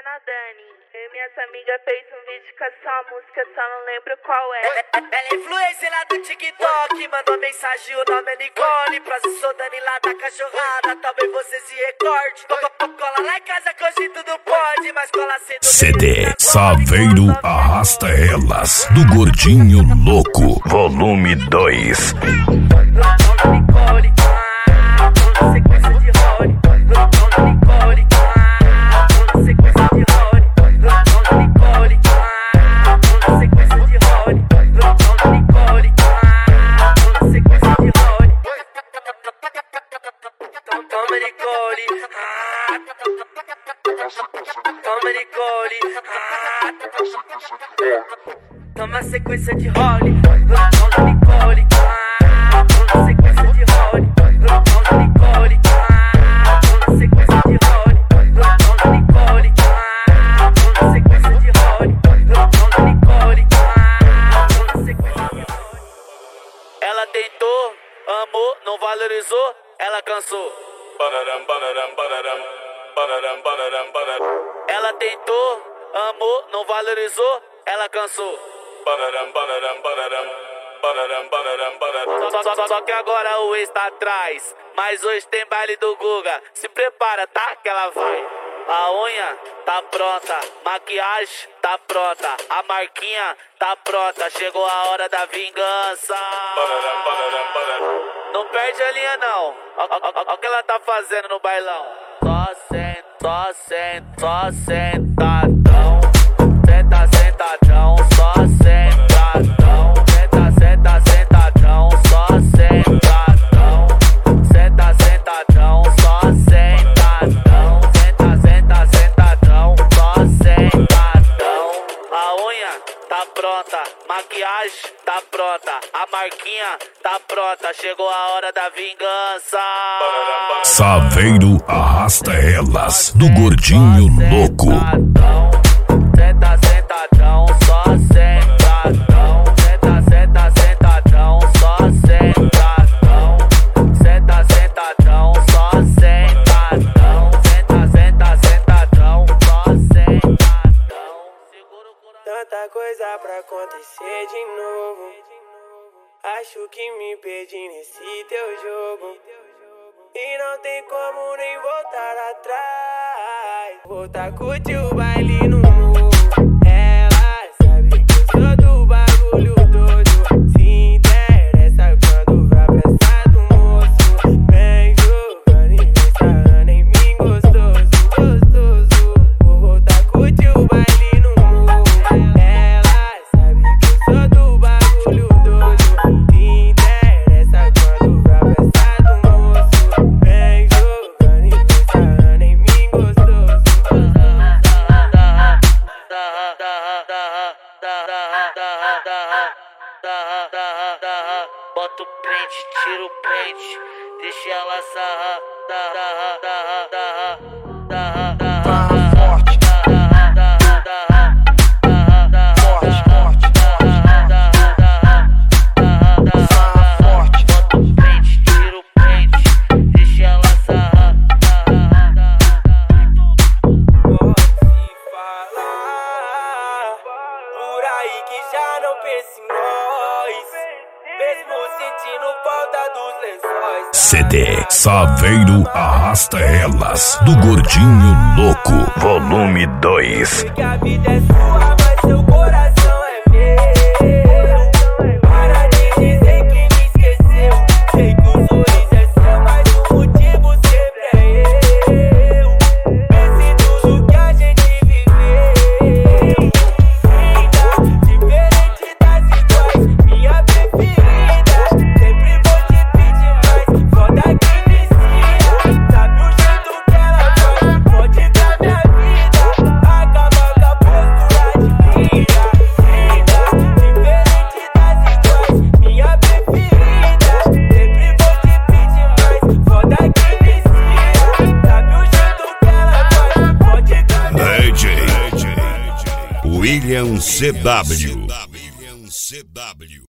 na Dani. Eu e minhas amigas fez um vídeo com essa música, só não lembro qual é. Ela é influência lá do TikTok, mandou mensagem o nome é Nicole. Prazer, sou Dani lá da cachorrada, talvez você se recorde. Cola lá em casa que hoje tudo pode, mas cola cedo. CD Saveiro Arrasta Elas, do Gordinho Louco, volume 2. Sequência de Rony, Nicole, sequência de Rony, Nicole, sequência de Rony, Nicole, sequência de Rony. Toma Nicole, toma Nicole, toma sequência de Rony, Nicole, sequência de Rony. Nicole, sequência de Rony, Nicole, sequência de Rony, Nicole, sequência de Rony. Ela tentou, amou, não valorizou, ela cansou. Ela tentou, amou, não valorizou, ela cansou. Só que agora o ex tá atrás, mas hoje tem baile do Guga. Se prepara, tá? Que ela vai. A unha tá pronta, maquiagem tá pronta, a marquinha tá pronta. Chegou a hora da vingança. Não perde a linha não. Olha o que ela tá fazendo no bailão. Só sentadão. Senta sentadão, só sentadão. Senta sentadão, só sentadão. Senta sentadão, só sentadão. Senta sentadão, só sentadão. A unha tá pronta, maquiagem tá pronta, a marquinha tá pronta. Chegou a hora da vingança. Saveiro Arrasta Elas, do Gordinho Louco. Senta sentadão, só sentadão. Senta sentadão, só sentadão. Senta sentadão, só sentadão. Senta sentadão, só sentadão. Tanta coisa pra acontecer de novo. Acho que me perdi nesse teu jogo. E não tem como nem voltar atrás. Voltar a curtir o baile no morro. Ela sabe que eu sou do bagulho todo. Se interessa quando vai pra do moço. Vem jogando e vem sarrando em mim gostoso, gostoso. Vou voltar a curtir o baile no morro. Ela sabe que eu sou do bagulho todo. Se interessa quando vai pra do moço. Vem jogando e vem sarrando em mim gostoso. Bota o print, tira o print, deixa ela sarrar. Já não penso em nós, mesmo sentindo falta dos lençóis. CD Saveiro Arrasta Elas, do Gordinho Louco, volume 2. Sei que a vida é sua, mas seu coração é meu. Para de dizer que me esqueceu. Sei que o sorriso é seu, mas o motivo sempre é eu. Pense em tudo que a gente viveu. Diferente das iguais, minha preferida. Sempre vou te pedir mais, foda que vicia. Sabe o jeito que ela faz, pode dar minha vida. Acaba com a postura de cria. Diferente das iguais, minha preferida. Sempre vou te pedir mais, foda que vicia. Sabe o jeito que ela faz, pode dar minha vida. DJ William CW.